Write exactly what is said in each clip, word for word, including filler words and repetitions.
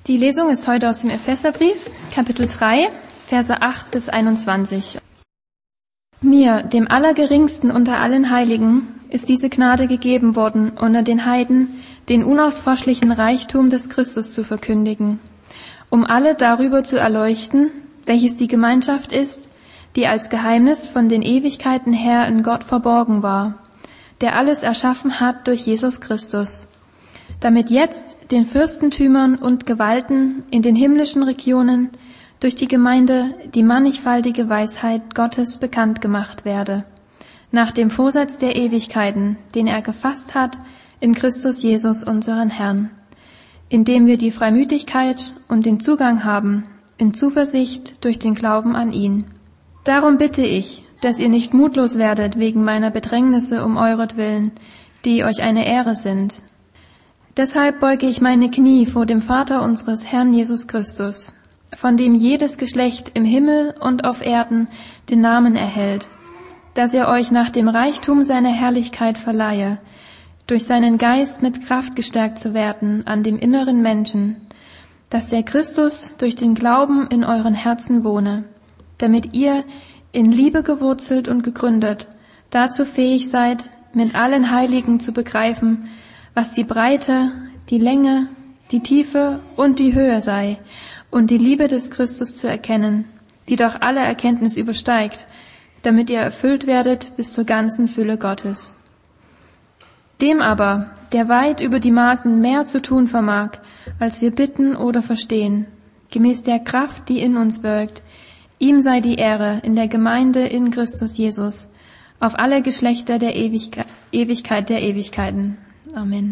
Die Lesung ist heute aus dem Epheserbrief, Kapitel drei, Verse acht bis einundzwanzig. Mir, dem Allergeringsten unter allen Heiligen, ist diese Gnade gegeben worden, unter den Heiden den unausforschlichen Reichtum des Christus zu verkündigen, um alle darüber zu erleuchten, welches die Gemeinschaft ist, die als Geheimnis von den Ewigkeiten her in Gott verborgen war, der alles erschaffen hat durch Jesus Christus, damit jetzt den Fürstentümern und Gewalten in den himmlischen Regionen durch die Gemeinde die mannigfaltige Weisheit Gottes bekannt gemacht werde, nach dem Vorsatz der Ewigkeiten, den er gefasst hat in Christus Jesus unseren Herrn, indem wir die Freimütigkeit und den Zugang haben in Zuversicht durch den Glauben an ihn. Darum bitte ich, dass ihr nicht mutlos werdet wegen meiner Bedrängnisse um euretwillen, die euch eine Ehre sind. Deshalb beuge ich meine Knie vor dem Vater unseres Herrn Jesus Christus, von dem jedes Geschlecht im Himmel und auf Erden den Namen erhält, dass er euch nach dem Reichtum seiner Herrlichkeit verleihe, durch seinen Geist mit Kraft gestärkt zu werden an dem inneren Menschen, dass der Christus durch den Glauben in euren Herzen wohne, damit ihr, in Liebe gewurzelt und gegründet, dazu fähig seid, mit allen Heiligen zu begreifen, was die Breite, die Länge, die Tiefe und die Höhe sei, und die Liebe des Christus zu erkennen, die doch alle Erkenntnis übersteigt, damit ihr erfüllt werdet bis zur ganzen Fülle Gottes. Dem aber, der weit über die Maßen mehr zu tun vermag, als wir bitten oder verstehen, gemäß der Kraft, die in uns wirkt, ihm sei die Ehre in der Gemeinde in Christus Jesus, auf alle Geschlechter der Ewigkeit, Ewigkeit der Ewigkeiten. Amen.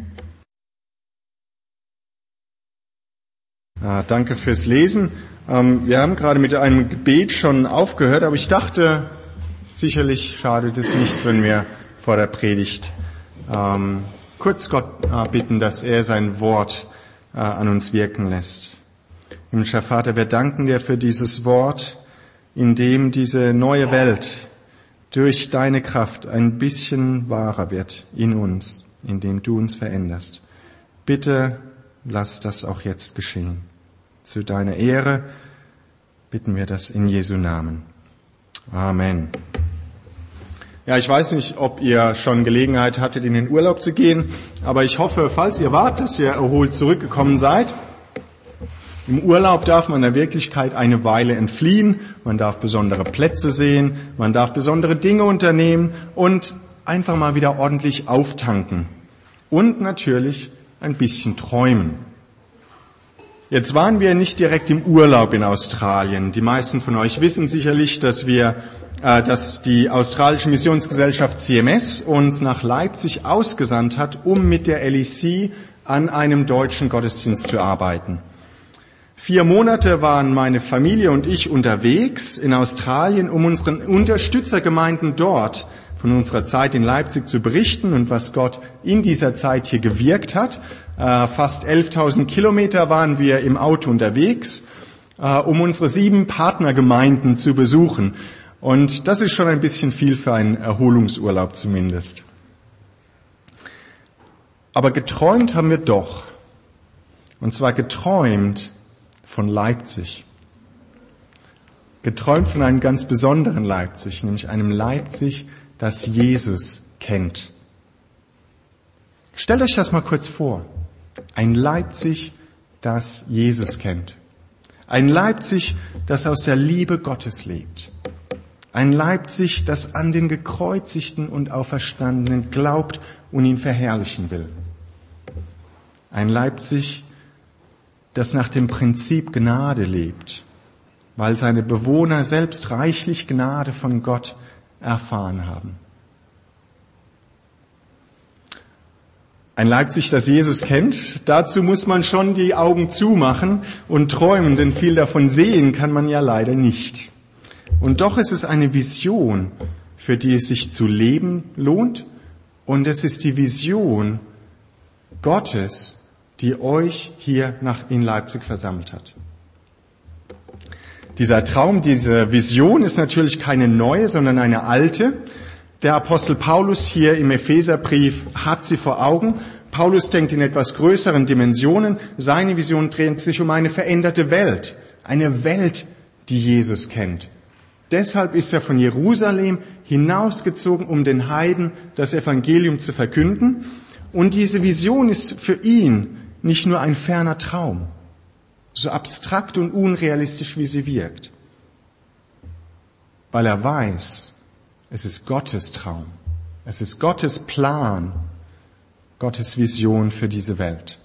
Ah, danke fürs Lesen. Ähm, wir haben gerade mit einem Gebet schon aufgehört, aber ich dachte, sicherlich schadet es nichts, wenn wir vor der Predigt ähm, kurz Gott äh, bitten, dass er sein Wort äh, an uns wirken lässt. Himmlischer Vater, wir danken dir für dieses Wort, in dem diese neue Welt durch deine Kraft ein bisschen wahrer wird in uns, indem du uns veränderst. Bitte lass das auch jetzt geschehen. Zu deiner Ehre bitten wir das in Jesu Namen. Amen. Ja, ich weiß nicht, ob ihr schon Gelegenheit hattet, in den Urlaub zu gehen, aber ich hoffe, falls ihr wart, dass ihr erholt zurückgekommen seid. Im Urlaub darf man der Wirklichkeit eine Weile entfliehen, man darf besondere Plätze sehen, man darf besondere Dinge unternehmen und einfach mal wieder ordentlich auftanken. Und natürlich ein bisschen träumen. Jetzt waren wir nicht direkt im Urlaub in Australien. Die meisten von euch wissen sicherlich, dass wir, äh, dass die australische Missionsgesellschaft C M S uns nach Leipzig ausgesandt hat, um mit der L E C an einem deutschen Gottesdienst zu arbeiten. Vier Monate waren meine Familie und ich unterwegs in Australien, um unseren Unterstützergemeinden dort von unserer Zeit in Leipzig zu berichten und was Gott in dieser Zeit hier gewirkt hat. Äh, fast elftausend Kilometer waren wir im Auto unterwegs, äh, um unsere sieben Partnergemeinden zu besuchen. Und das ist schon ein bisschen viel für einen Erholungsurlaub zumindest. Aber geträumt haben wir doch. Und zwar geträumt von Leipzig. Geträumt von einem ganz besonderen Leipzig, nämlich einem Leipzig, das Jesus kennt. Stellt euch das mal kurz vor. Ein Leipzig, das Jesus kennt. Ein Leipzig, das aus der Liebe Gottes lebt. Ein Leipzig, das an den Gekreuzigten und Auferstandenen glaubt und ihn verherrlichen will. Ein Leipzig, das nach dem Prinzip Gnade lebt, weil seine Bewohner selbst reichlich Gnade von Gott erfahren haben. Ein Leipzig, das Jesus kennt, dazu muss man schon die Augen zumachen und träumen, denn viel davon sehen kann man ja leider nicht. Und doch ist es eine Vision, für die es sich zu leben lohnt, und es ist die Vision Gottes, die euch hier nach in Leipzig versammelt hat. Dieser Traum, diese Vision ist natürlich keine neue, sondern eine alte. Der Apostel Paulus hier im Epheserbrief hat sie vor Augen. Paulus denkt in etwas größeren Dimensionen. Seine Vision dreht sich um eine veränderte Welt. Eine Welt, die Jesus kennt. Deshalb ist er von Jerusalem hinausgezogen, um den Heiden das Evangelium zu verkünden. Und diese Vision ist für ihn nicht nur ein ferner Traum, so abstrakt und unrealistisch, wie sie wirkt. Weil er weiß, es ist Gottes Traum, es ist Gottes Plan, Gottes Vision für diese Welt.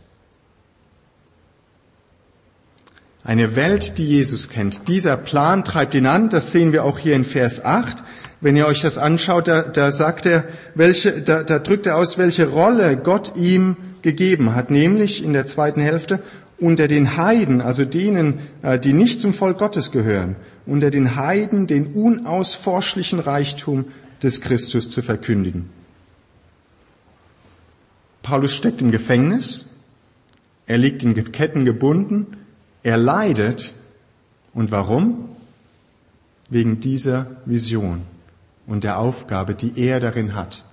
Eine Welt, die Jesus kennt. Dieser Plan treibt ihn an, das sehen wir auch hier in Vers acht. Wenn ihr euch das anschaut, da, da sagt er, welche, da, da drückt er aus, welche Rolle Gott ihm gegeben hat, nämlich in der zweiten Hälfte, unter den Heiden, also denen, die nicht zum Volk Gottes gehören, unter den Heiden den unausforschlichen Reichtum des Christus zu verkündigen. Paulus steckt im Gefängnis, er liegt in Ketten gebunden, er leidet. Und warum? Wegen dieser Vision und der Aufgabe, die er darin hat.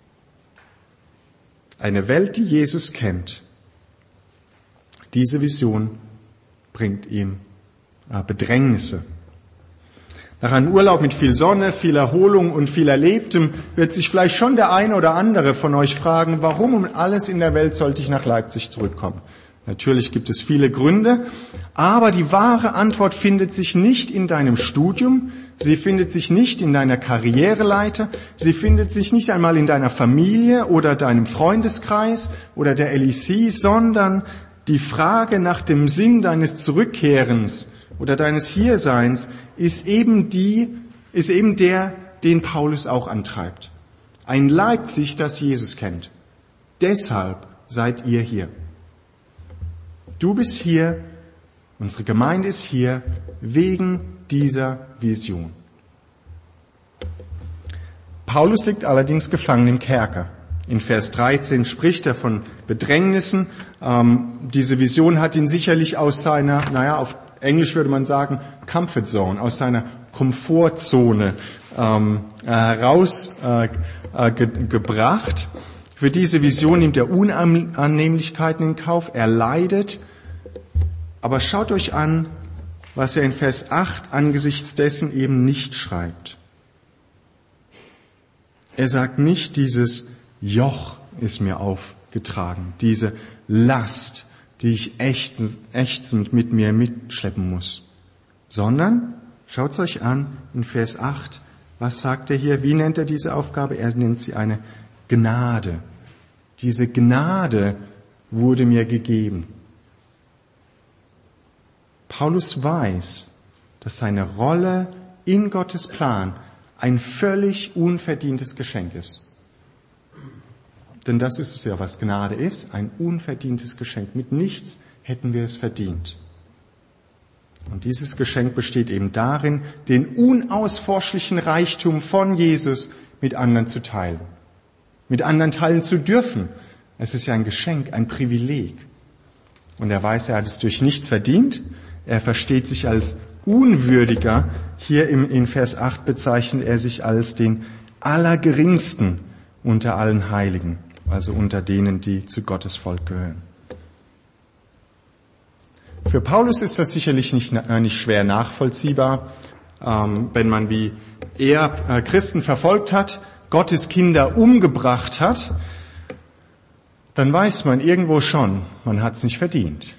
Eine Welt, die Jesus kennt. Diese Vision bringt ihm Bedrängnisse. Nach einem Urlaub mit viel Sonne, viel Erholung und viel Erlebtem wird sich vielleicht schon der eine oder andere von euch fragen, warum um alles in der Welt sollte ich nach Leipzig zurückkommen? Natürlich gibt es viele Gründe, aber die wahre Antwort findet sich nicht in deinem Studium, sie findet sich nicht in deiner Karriereleiter, sie findet sich nicht einmal in deiner Familie oder deinem Freundeskreis oder der L E C, sondern die Frage nach dem Sinn deines Zurückkehrens oder deines Hierseins ist eben die, ist eben der, den Paulus auch antreibt. Ein Leipzig, das Jesus kennt. Deshalb seid ihr hier. Du bist hier, unsere Gemeinde ist hier, wegen dieser Vision. Paulus liegt allerdings gefangen im Kerker. In Vers dreizehn spricht er von Bedrängnissen. Ähm, diese Vision hat ihn sicherlich aus seiner, naja, auf Englisch würde man sagen, Comfort Zone, aus seiner Komfortzone ähm, herausgebracht. Äh, ge- gebracht. Für diese Vision nimmt er Unannehmlichkeiten in Kauf, er leidet. Aber schaut euch an, was er in Vers acht angesichts dessen eben nicht schreibt. Er sagt nicht, dieses Joch ist mir aufgetragen, diese Last, die ich ächzend mit mir mitschleppen muss. Sondern, schaut es euch an, in Vers acht, was sagt er hier, wie nennt er diese Aufgabe? Er nennt sie eine Gnade. Diese Gnade wurde mir gegeben. Paulus weiß, dass seine Rolle in Gottes Plan ein völlig unverdientes Geschenk ist. Denn das ist es ja, was Gnade ist, ein unverdientes Geschenk. Mit nichts hätten wir es verdient. Und dieses Geschenk besteht eben darin, den unausforschlichen Reichtum von Jesus mit anderen zu teilen. Mit anderen teilen zu dürfen. Es ist ja ein Geschenk, ein Privileg. Und er weiß, er hat es durch nichts verdient. Er versteht sich als Unwürdiger. Hier im, in Vers acht bezeichnet er sich als den Allergeringsten unter allen Heiligen. Also unter denen, die zu Gottes Volk gehören. Für Paulus ist das sicherlich nicht, nicht schwer nachvollziehbar, ähm, wenn man wie er äh, Christen verfolgt hat, Gottes Kinder umgebracht hat, dann weiß man irgendwo schon, man hat es nicht verdient.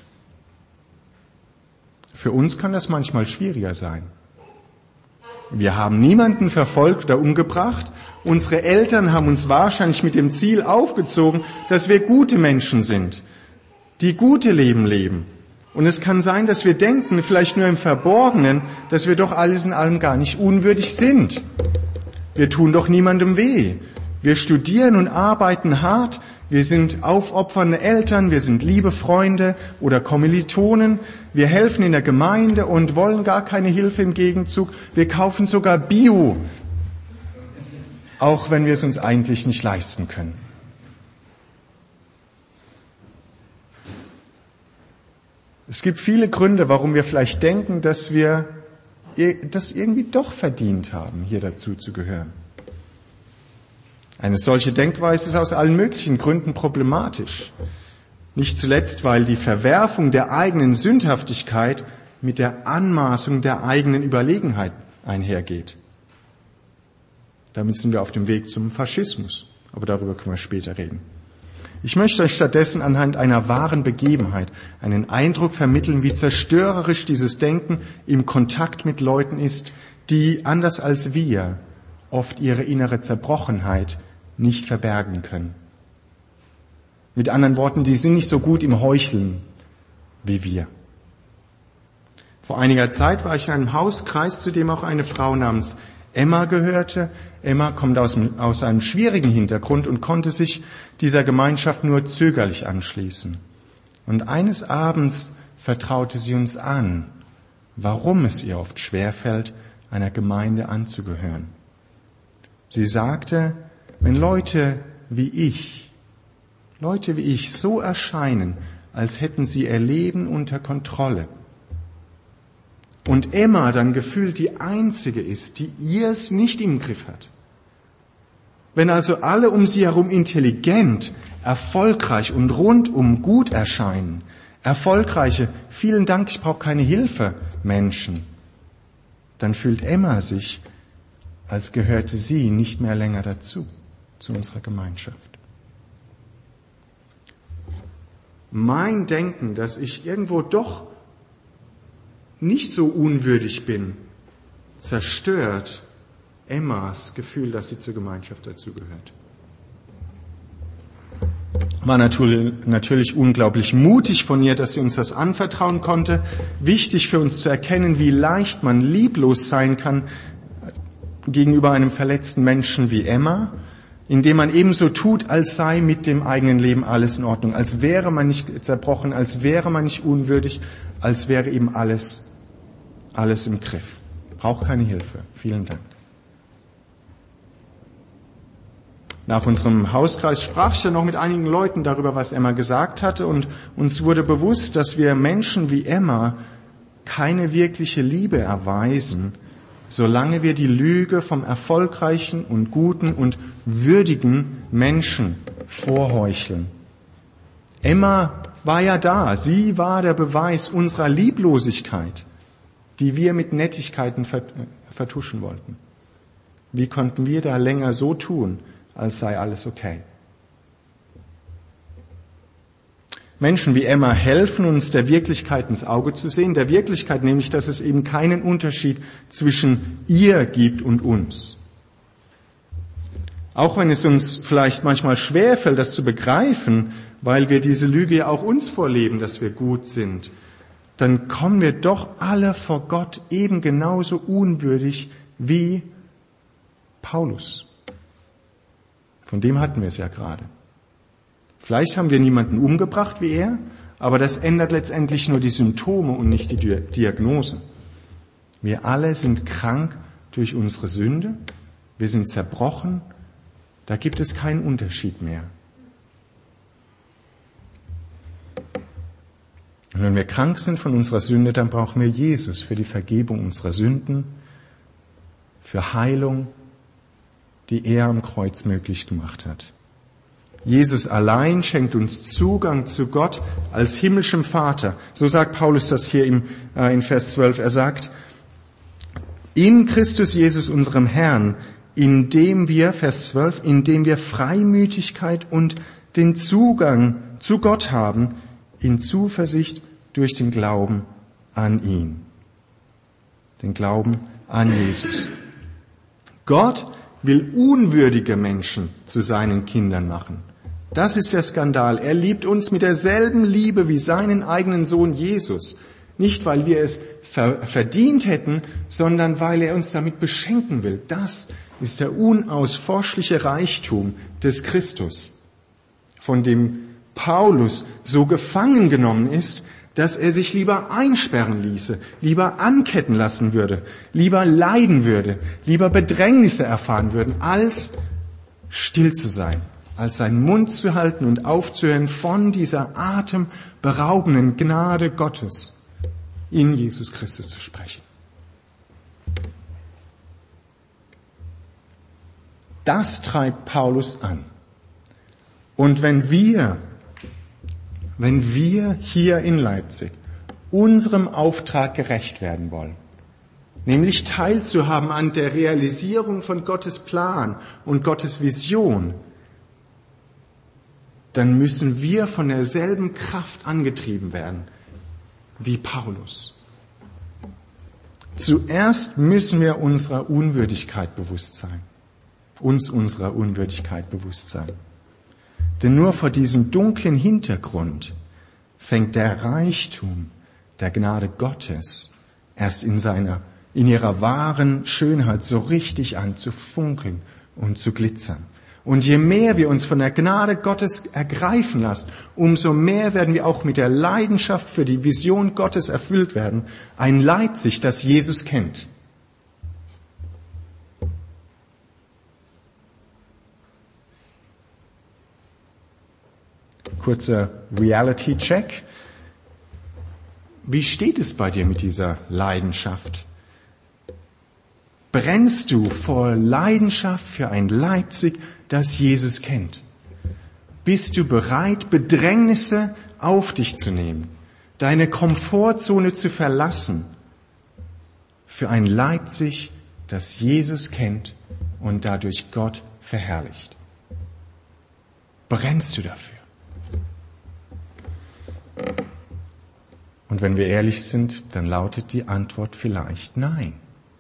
Für uns kann das manchmal schwieriger sein. Wir haben niemanden verfolgt oder umgebracht. Unsere Eltern haben uns wahrscheinlich mit dem Ziel aufgezogen, dass wir gute Menschen sind, die gute Leben leben. Und es kann sein, dass wir denken, vielleicht nur im Verborgenen, dass wir doch alles in allem gar nicht unwürdig sind. Wir tun doch niemandem weh. Wir studieren und arbeiten hart. Wir sind aufopfernde Eltern, wir sind liebe Freunde oder Kommilitonen. Wir helfen in der Gemeinde und wollen gar keine Hilfe im Gegenzug. Wir kaufen sogar Bio, auch wenn wir es uns eigentlich nicht leisten können. Es gibt viele Gründe, warum wir vielleicht denken, dass wir das irgendwie doch verdient haben, hier dazu zu gehören. Eine solche Denkweise ist aus allen möglichen Gründen problematisch. Nicht zuletzt, weil die Verwerfung der eigenen Sündhaftigkeit mit der Anmaßung der eigenen Überlegenheit einhergeht. Damit sind wir auf dem Weg zum Faschismus, aber darüber können wir später reden. Ich möchte euch stattdessen anhand einer wahren Begebenheit einen Eindruck vermitteln, wie zerstörerisch dieses Denken im Kontakt mit Leuten ist, die, anders als wir, oft ihre innere Zerbrochenheit nicht verbergen können. Mit anderen Worten, die sind nicht so gut im Heucheln wie wir. Vor einiger Zeit war ich in einem Hauskreis, zu dem auch eine Frau namens Emma gehörte. Emma kommt aus, aus einem schwierigen Hintergrund und konnte sich dieser Gemeinschaft nur zögerlich anschließen. Und eines Abends vertraute sie uns an, warum es ihr oft schwerfällt, einer Gemeinde anzugehören. Sie sagte, wenn Leute wie ich, Leute wie ich so erscheinen, als hätten sie ihr Leben unter Kontrolle, und Emma dann gefühlt die Einzige ist, die ihr es nicht im Griff hat. Wenn also alle um sie herum intelligent, erfolgreich und rundum gut erscheinen, erfolgreiche, vielen Dank, ich brauche keine Hilfe, Menschen, dann fühlt Emma sich, als gehörte sie nicht mehr länger dazu, zu unserer Gemeinschaft. Mein Denken, dass ich irgendwo doch nicht so unwürdig bin, zerstört Emmas Gefühl, dass sie zur Gemeinschaft dazugehört. War natürlich, natürlich unglaublich mutig von ihr, dass sie uns das anvertrauen konnte. Wichtig für uns zu erkennen, wie leicht man lieblos sein kann gegenüber einem verletzten Menschen wie Emma, indem man ebenso tut, als sei mit dem eigenen Leben alles in Ordnung, als wäre man nicht zerbrochen, als wäre man nicht unwürdig, als wäre eben alles Alles im Griff. Braucht keine Hilfe. Vielen Dank. Nach unserem Hauskreis sprach ich dann noch mit einigen Leuten darüber, was Emma gesagt hatte, und uns wurde bewusst, dass wir Menschen wie Emma keine wirkliche Liebe erweisen, solange wir die Lüge vom erfolgreichen und guten und würdigen Menschen vorheucheln. Emma war ja da. Sie war der Beweis unserer Lieblosigkeit, die wir mit Nettigkeiten vertuschen wollten. Wie konnten wir da länger so tun, als sei alles okay? Menschen wie Emma helfen uns, der Wirklichkeit ins Auge zu sehen, der Wirklichkeit nämlich, dass es eben keinen Unterschied zwischen ihr gibt und uns. Auch wenn es uns vielleicht manchmal schwerfällt, das zu begreifen, weil wir diese Lüge ja auch uns vorleben, dass wir gut sind, dann kommen wir doch alle vor Gott eben genauso unwürdig wie Paulus. Von dem hatten wir es ja gerade. Vielleicht haben wir niemanden umgebracht wie er, aber das ändert letztendlich nur die Symptome und nicht die Diagnose. Wir alle sind krank durch unsere Sünde, wir sind zerbrochen, da gibt es keinen Unterschied mehr. Und wenn wir krank sind von unserer Sünde, dann brauchen wir Jesus für die Vergebung unserer Sünden, für Heilung, die er am Kreuz möglich gemacht hat. Jesus allein schenkt uns Zugang zu Gott als himmlischem Vater. So sagt Paulus das hier im, äh, in Vers zwölf. Er sagt, in Christus Jesus, unserem Herrn, indem wir, Vers zwölf, indem wir Freimütigkeit und den Zugang zu Gott haben, in Zuversicht durch den Glauben an ihn. Den Glauben an Jesus. Gott will unwürdige Menschen zu seinen Kindern machen. Das ist der Skandal. Er liebt uns mit derselben Liebe wie seinen eigenen Sohn Jesus. Nicht, weil wir es ver- verdient hätten, sondern weil er uns damit beschenken will. Das ist der unausforschliche Reichtum des Christus, von dem Paulus so gefangen genommen ist, dass er sich lieber einsperren ließe, lieber anketten lassen würde, lieber leiden würde, lieber Bedrängnisse erfahren würden, als still zu sein, als seinen Mund zu halten und aufzuhören von dieser atemberaubenden Gnade Gottes in Jesus Christus zu sprechen. Das treibt Paulus an. Und wenn wir, wenn wir hier in Leipzig unserem Auftrag gerecht werden wollen, nämlich teilzuhaben an der Realisierung von Gottes Plan und Gottes Vision, dann müssen wir von derselben Kraft angetrieben werden wie Paulus. Zuerst müssen wir unserer Unwürdigkeit bewusst sein, uns unserer Unwürdigkeit bewusst sein. Denn nur vor diesem dunklen Hintergrund fängt der Reichtum der Gnade Gottes erst in seiner, in ihrer wahren Schönheit so richtig an zu funkeln und zu glitzern. Und je mehr wir uns von der Gnade Gottes ergreifen lassen, umso mehr werden wir auch mit der Leidenschaft für die Vision Gottes erfüllt werden. Ein Leipzig, das Jesus kennt. Kurzer Reality-Check. Wie steht es bei dir mit dieser Leidenschaft? Brennst du vor Leidenschaft für ein Leipzig, das Jesus kennt? Bist du bereit, Bedrängnisse auf dich zu nehmen, deine Komfortzone zu verlassen, für ein Leipzig, das Jesus kennt und dadurch Gott verherrlicht? Brennst du dafür? Und wenn wir ehrlich sind, dann lautet die Antwort vielleicht nein.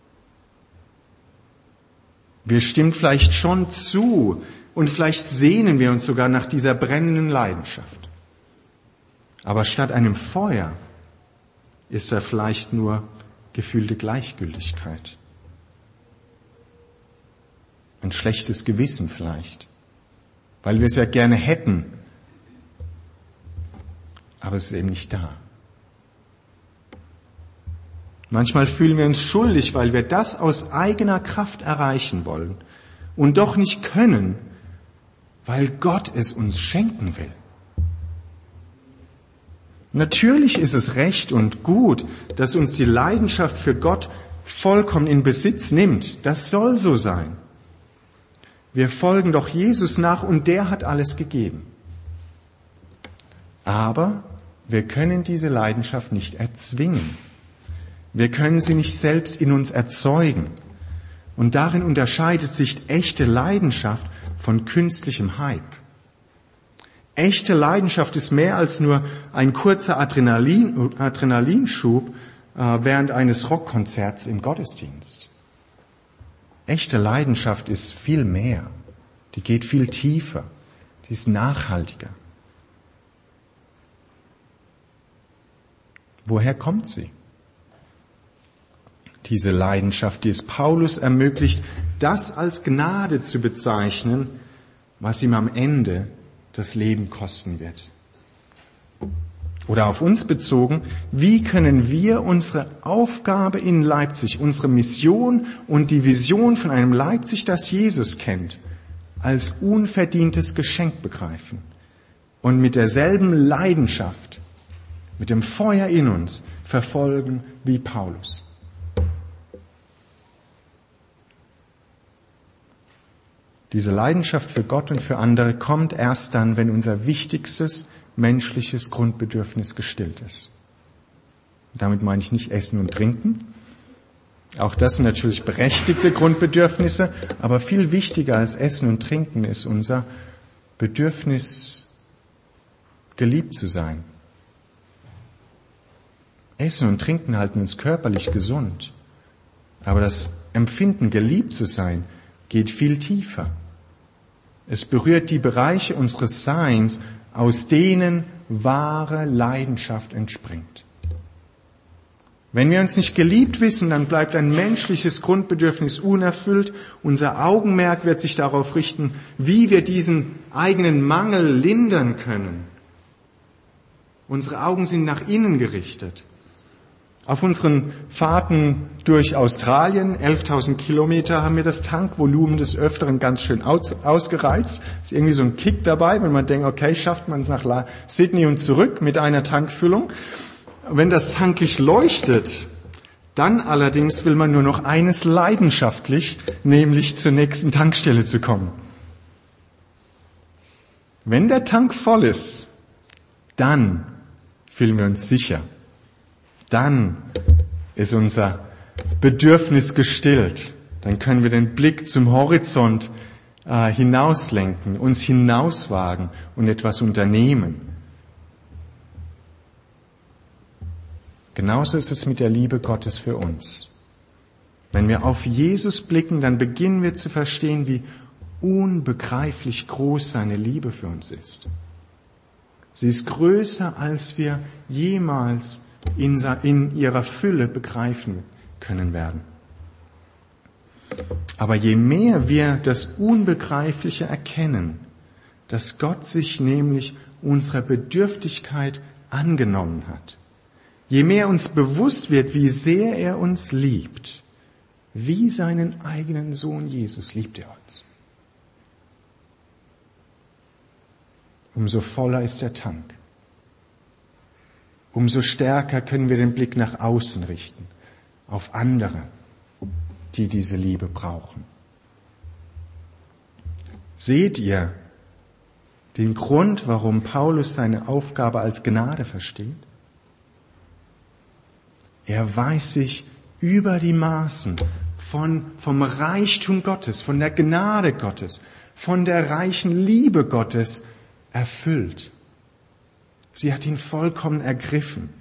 Wir stimmen vielleicht schon zu und vielleicht sehnen wir uns sogar nach dieser brennenden Leidenschaft. Aber statt einem Feuer ist da vielleicht nur gefühlte Gleichgültigkeit. Ein schlechtes Gewissen vielleicht, weil wir es ja gerne hätten, aber es ist eben nicht da. Manchmal fühlen wir uns schuldig, weil wir das aus eigener Kraft erreichen wollen und doch nicht können, weil Gott es uns schenken will. Natürlich ist es recht und gut, dass uns die Leidenschaft für Gott vollkommen in Besitz nimmt. Das soll so sein. Wir folgen doch Jesus nach und der hat alles gegeben. Aber wir können diese Leidenschaft nicht erzwingen. Wir können sie nicht selbst in uns erzeugen. Und darin unterscheidet sich echte Leidenschaft von künstlichem Hype. Echte Leidenschaft ist mehr als nur ein kurzer Adrenalin, Adrenalinschub äh, während eines Rockkonzerts im Gottesdienst. Echte Leidenschaft ist viel mehr. Die geht viel tiefer. Die ist nachhaltiger. Woher kommt sie? Diese Leidenschaft, die es Paulus ermöglicht, das als Gnade zu bezeichnen, was ihm am Ende das Leben kosten wird. Oder auf uns bezogen, wie können wir unsere Aufgabe in Leipzig, unsere Mission und die Vision von einem Leipzig, das Jesus kennt, als unverdientes Geschenk begreifen und mit derselben Leidenschaft, mit dem Feuer in uns verfolgen wie Paulus. Diese Leidenschaft für Gott und für andere kommt erst dann, wenn unser wichtigstes menschliches Grundbedürfnis gestillt ist. Damit meine ich nicht Essen und Trinken. Auch das sind natürlich berechtigte Grundbedürfnisse, aber viel wichtiger als Essen und Trinken ist unser Bedürfnis, geliebt zu sein. Essen und Trinken halten uns körperlich gesund, aber das Empfinden, geliebt zu sein, geht viel tiefer. Es berührt die Bereiche unseres Seins, aus denen wahre Leidenschaft entspringt. Wenn wir uns nicht geliebt wissen, dann bleibt ein menschliches Grundbedürfnis unerfüllt. Unser Augenmerk wird sich darauf richten, wie wir diesen eigenen Mangel lindern können. Unsere Augen sind nach innen gerichtet. Auf unseren Fahrten durch Australien, elftausend Kilometer, haben wir das Tankvolumen des Öfteren ganz schön aus, ausgereizt. Ist irgendwie so ein Kick dabei, wenn man denkt, okay, schafft man es nach Sydney und zurück mit einer Tankfüllung. Wenn das Tanklicht leuchtet, Dann allerdings will man nur noch eines leidenschaftlich, nämlich zur nächsten Tankstelle zu kommen. Wenn der Tank voll ist, dann fühlen wir uns sicher. Dann ist unser Bedürfnis gestillt. Dann können wir den Blick zum Horizont äh, hinauslenken, uns hinauswagen und etwas unternehmen. Genauso ist es mit der Liebe Gottes für uns. Wenn wir auf Jesus blicken, dann beginnen wir zu verstehen, wie unbegreiflich groß seine Liebe für uns ist. Sie ist größer, als wir jemals in, in ihrer Fülle begreifen können werden. Aber je mehr wir das Unbegreifliche erkennen, dass Gott sich nämlich unserer Bedürftigkeit angenommen hat, je mehr uns bewusst wird, wie sehr er uns liebt, wie seinen eigenen Sohn Jesus liebt er uns, umso voller ist der Tank. Umso stärker können wir den Blick nach außen richten, auf andere, die diese Liebe brauchen. Seht ihr den Grund, warum Paulus seine Aufgabe als Gnade versteht? Er weiß sich über die Maßen von, vom Reichtum Gottes, von der Gnade Gottes, von der reichen Liebe Gottes erfüllt. Sie hat ihn vollkommen ergriffen.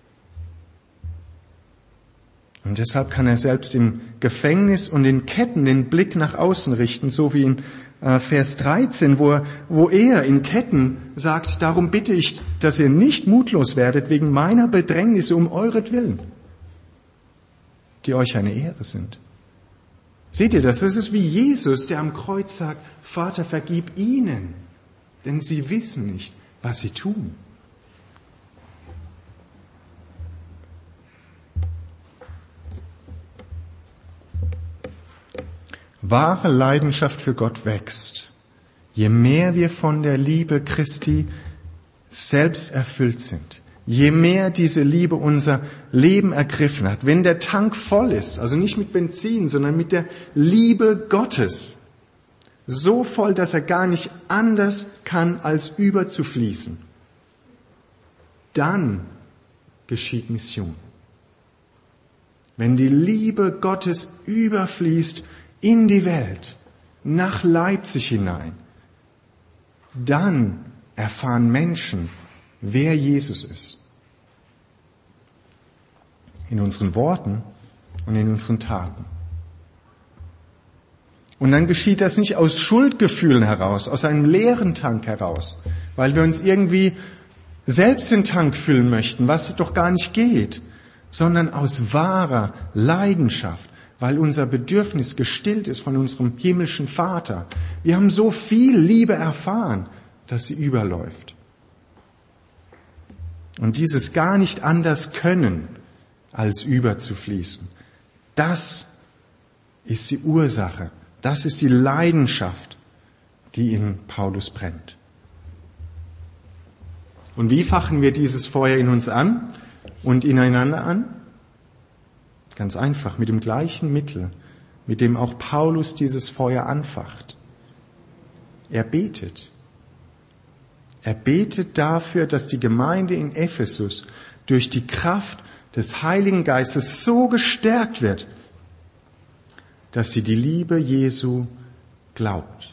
Und deshalb kann er selbst im Gefängnis und in Ketten den Blick nach außen richten, so wie in äh, Vers dreizehn, wo er, wo er in Ketten sagt, darum bitte ich, dass ihr nicht mutlos werdet wegen meiner Bedrängnisse um euretwillen, die euch eine Ehre sind. Seht ihr das? Das ist wie Jesus, der am Kreuz sagt, Vater, vergib ihnen, denn sie wissen nicht, was sie tun. Wahre Leidenschaft für Gott wächst, je mehr wir von der Liebe Christi selbst erfüllt sind, je mehr diese Liebe unser Leben ergriffen hat. Wenn der Tank voll ist, also nicht mit Benzin, sondern mit der Liebe Gottes, so voll, dass er gar nicht anders kann, als überzufließen, dann geschieht Mission. Wenn die Liebe Gottes überfließt in die Welt, nach Leipzig hinein, dann erfahren Menschen, wer Jesus ist. In unseren Worten und in unseren Taten. Und dann geschieht das nicht aus Schuldgefühlen heraus, aus einem leeren Tank heraus, weil wir uns irgendwie selbst den Tank füllen möchten, was doch gar nicht geht, sondern aus wahrer Leidenschaft, weil unser Bedürfnis gestillt ist von unserem himmlischen Vater. Wir haben so viel Liebe erfahren, dass sie überläuft. Und dieses gar nicht anders können, als überzufließen, das ist die Ursache, das ist die Leidenschaft, die in Paulus brennt. Und wie fachen wir dieses Feuer in uns an und ineinander an? Ganz einfach, mit dem gleichen Mittel, mit dem auch Paulus dieses Feuer anfacht. Er betet. Er betet dafür, dass die Gemeinde in Ephesus durch die Kraft des Heiligen Geistes so gestärkt wird, dass sie die Liebe Jesu glaubt.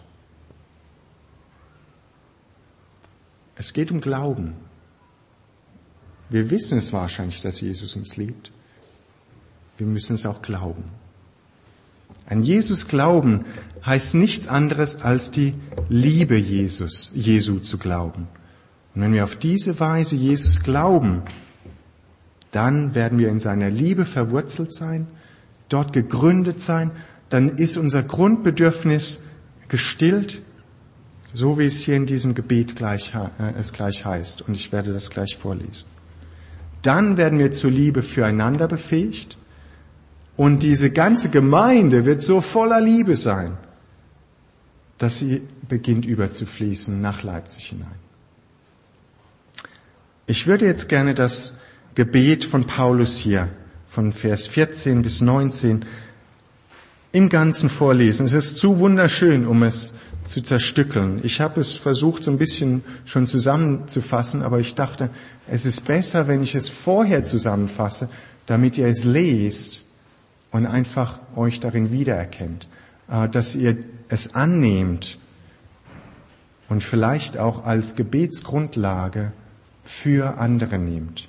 Es geht um Glauben. Wir wissen es wahrscheinlich, dass Jesus uns liebt. Wir müssen es auch glauben. An Jesus glauben heißt nichts anderes als die Liebe Jesus, Jesu zu glauben. Und wenn wir auf diese Weise Jesus glauben, dann werden wir in seiner Liebe verwurzelt sein, dort gegründet sein, dann ist unser Grundbedürfnis gestillt, so wie es hier in diesem Gebet gleich, äh, es gleich heißt. Und ich werde das gleich vorlesen. Dann werden wir zur Liebe füreinander befähigt. Und diese ganze Gemeinde wird so voller Liebe sein, dass sie beginnt überzufließen nach Leipzig hinein. Ich würde jetzt gerne das Gebet von Paulus hier von Vers vierzehn bis neunzehn im Ganzen vorlesen. Es ist zu wunderschön, um es zu zerstückeln. Ich habe es versucht, so ein bisschen schon zusammenzufassen, aber ich dachte, es ist besser, wenn ich es vorher zusammenfasse, damit ihr es lest und einfach euch darin wiedererkennt, dass ihr es annehmt und vielleicht auch als Gebetsgrundlage für andere nehmt.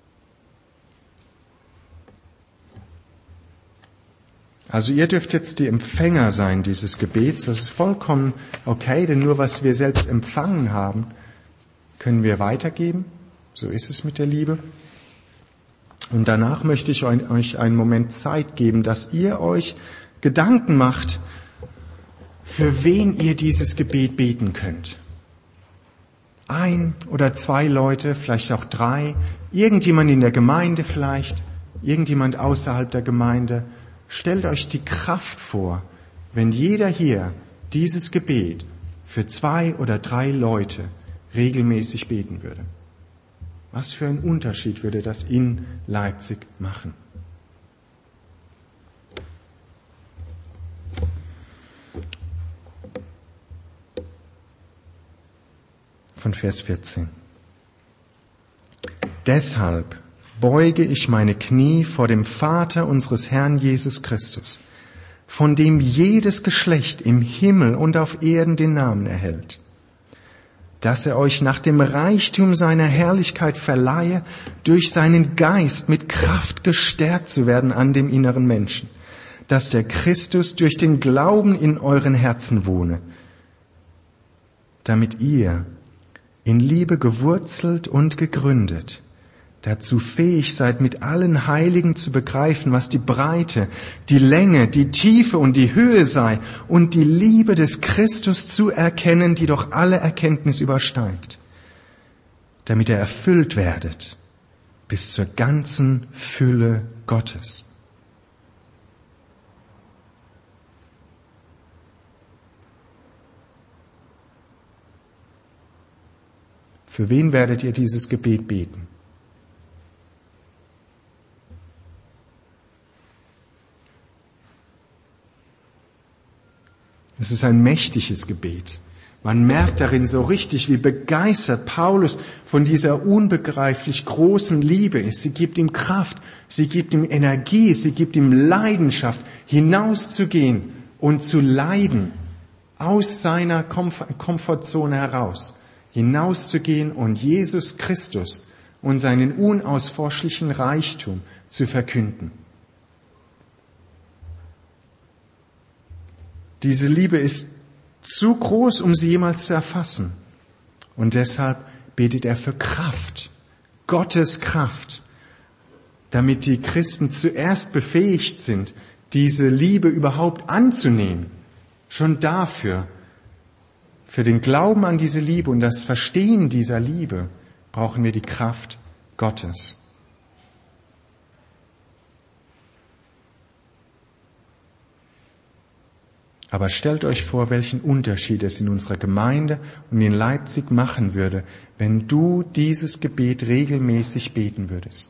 Also ihr dürft jetzt die Empfänger sein dieses Gebets. Das ist vollkommen okay, denn nur was wir selbst empfangen haben, können wir weitergeben. So ist es mit der Liebe. Und danach möchte ich euch einen Moment Zeit geben, dass ihr euch Gedanken macht, für wen ihr dieses Gebet beten könnt. Ein oder zwei Leute, vielleicht auch drei, irgendjemand in der Gemeinde vielleicht, irgendjemand außerhalb der Gemeinde. Stellt euch die Kraft vor, wenn jeder hier dieses Gebet für zwei oder drei Leute regelmäßig beten würde. Was für einen Unterschied würde das in Leipzig machen? Von Vers vierzehn. Deshalb beuge ich meine Knie vor dem Vater unseres Herrn Jesus Christus, von dem jedes Geschlecht im Himmel und auf Erden den Namen erhält, dass er euch nach dem Reichtum seiner Herrlichkeit verleihe, durch seinen Geist mit Kraft gestärkt zu werden an dem inneren Menschen, dass der Christus durch den Glauben in euren Herzen wohne, damit ihr in Liebe gewurzelt und gegründet dazu fähig seid, mit allen Heiligen zu begreifen, was die Breite, die Länge, die Tiefe und die Höhe sei, und die Liebe des Christus zu erkennen, die doch alle Erkenntnis übersteigt, damit ihr erfüllt werdet bis zur ganzen Fülle Gottes. Für wen werdet ihr dieses Gebet beten? Es ist ein mächtiges Gebet. Man merkt darin so richtig, wie begeistert Paulus von dieser unbegreiflich großen Liebe ist. Sie gibt ihm Kraft, sie gibt ihm Energie, sie gibt ihm Leidenschaft, hinauszugehen und zu leiden, aus seiner Komfortzone heraus, hinauszugehen und Jesus Christus und seinen unausforschlichen Reichtum zu verkünden. Diese Liebe ist zu groß, um sie jemals zu erfassen. Und deshalb betet er für Kraft, Gottes Kraft, damit die Christen zuerst befähigt sind, diese Liebe überhaupt anzunehmen. Schon dafür, für den Glauben an diese Liebe und das Verstehen dieser Liebe, brauchen wir die Kraft Gottes. Aber stellt euch vor, welchen Unterschied es in unserer Gemeinde und in Leipzig machen würde, wenn du dieses Gebet regelmäßig beten würdest.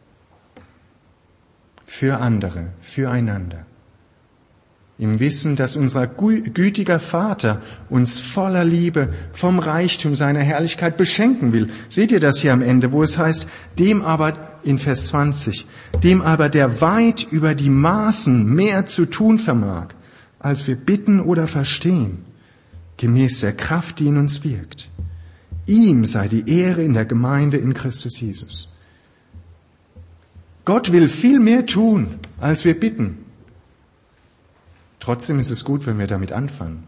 Für andere, füreinander. Im Wissen, dass unser gütiger Vater uns voller Liebe vom Reichtum seiner Herrlichkeit beschenken will. Seht ihr das hier am Ende, wo es heißt, dem aber, in Vers zwanzig, dem aber der weit über die Maßen mehr zu tun vermag, als wir bitten oder verstehen, gemäß der Kraft, die in uns wirkt. Ihm sei die Ehre in der Gemeinde in Christus Jesus. Gott will viel mehr tun, als wir bitten. Trotzdem ist es gut, wenn wir damit anfangen.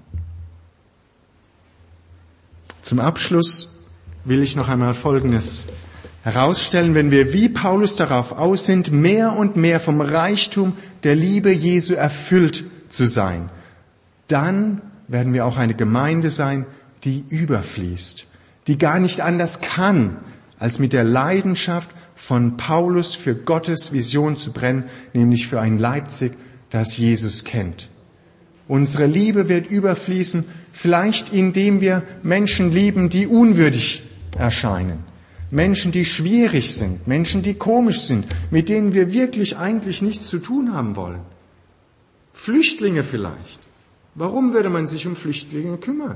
Zum Abschluss will ich noch einmal Folgendes herausstellen. Wenn wir wie Paulus darauf aus sind, mehr und mehr vom Reichtum der Liebe Jesu erfüllt zu sein, dann werden wir auch eine Gemeinde sein, die überfließt, die gar nicht anders kann, als mit der Leidenschaft von Paulus für Gottes Vision zu brennen, nämlich für ein Leipzig, das Jesus kennt. Unsere Liebe wird überfließen, vielleicht indem wir Menschen lieben, die unwürdig erscheinen. Menschen, die schwierig sind, Menschen, die komisch sind, mit denen wir wirklich eigentlich nichts zu tun haben wollen. Flüchtlinge vielleicht. Warum würde man sich um Flüchtlinge kümmern?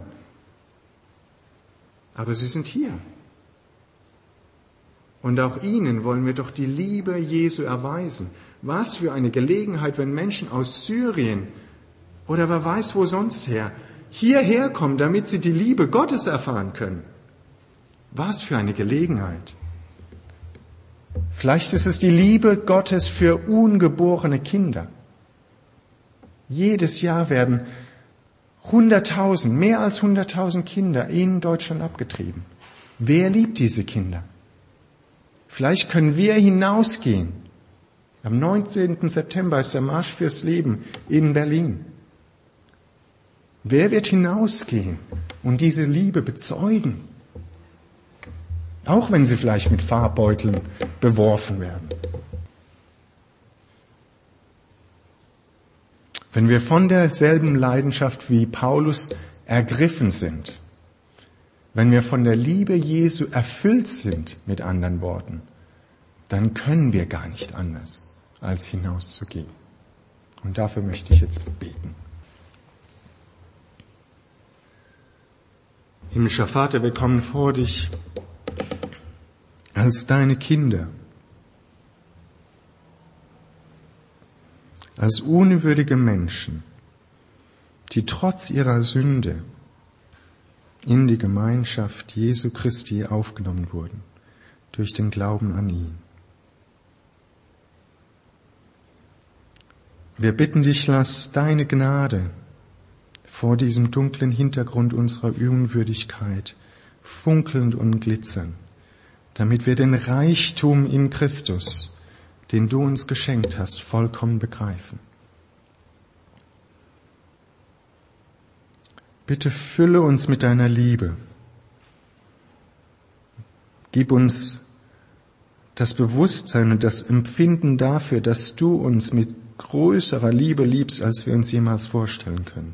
Aber sie sind hier. Und auch ihnen wollen wir doch die Liebe Jesu erweisen. Was für eine Gelegenheit, wenn Menschen aus Syrien oder wer weiß wo sonst her hierher kommen, damit sie die Liebe Gottes erfahren können. Was für eine Gelegenheit. Vielleicht ist es die Liebe Gottes für ungeborene Kinder. Jedes Jahr werden hunderttausend, mehr als hunderttausend Kinder in Deutschland abgetrieben. Wer liebt diese Kinder? Vielleicht können wir hinausgehen. Am neunzehnten September ist der Marsch fürs Leben in Berlin. Wer wird hinausgehen und diese Liebe bezeugen? Auch wenn sie vielleicht mit Farbbeuteln beworfen werden. Wenn wir von derselben Leidenschaft wie Paulus ergriffen sind, wenn wir von der Liebe Jesu erfüllt sind, mit anderen Worten, dann können wir gar nicht anders, als hinauszugehen. Und dafür möchte ich jetzt beten. Himmlischer Vater, wir kommen vor dich als deine Kinder, als unwürdige Menschen, die trotz ihrer Sünde in die Gemeinschaft Jesu Christi aufgenommen wurden, durch den Glauben an ihn. Wir bitten dich, lass deine Gnade vor diesem dunklen Hintergrund unserer Unwürdigkeit funkeln und glitzern, damit wir den Reichtum in Christus, den du uns geschenkt hast, vollkommen begreifen. Bitte fülle uns mit deiner Liebe. Gib uns das Bewusstsein und das Empfinden dafür, dass du uns mit größerer Liebe liebst, als wir uns jemals vorstellen können.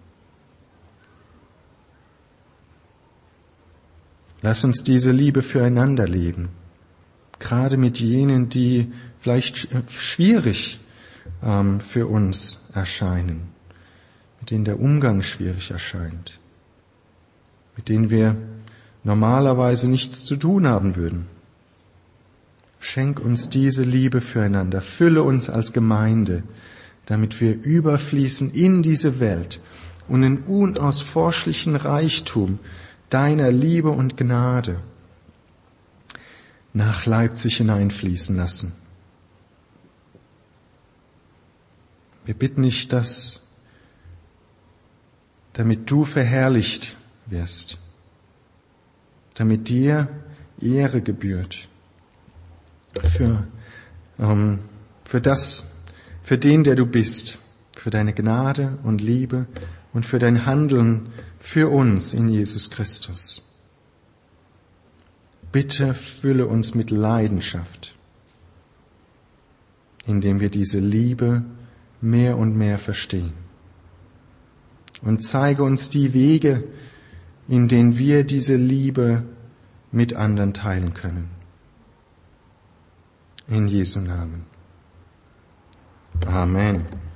Lass uns diese Liebe füreinander leben, gerade mit jenen, die vielleicht schwierig ähm, für uns erscheinen, mit denen der Umgang schwierig erscheint, mit denen wir normalerweise nichts zu tun haben würden. Schenk uns diese Liebe füreinander, fülle uns als Gemeinde, damit wir überfließen in diese Welt und den unausforschlichen Reichtum deiner Liebe und Gnade nach Leipzig hineinfließen lassen. Wir bitten dich das, damit du verherrlicht wirst, damit dir Ehre gebührt für, ähm, für das, für den, der du bist, für deine Gnade und Liebe und für dein Handeln für uns in Jesus Christus. Bitte fülle uns mit Leidenschaft, indem wir diese Liebe mehr und mehr verstehen. Und zeige uns die Wege, in denen wir diese Liebe mit anderen teilen können. In Jesu Namen. Amen.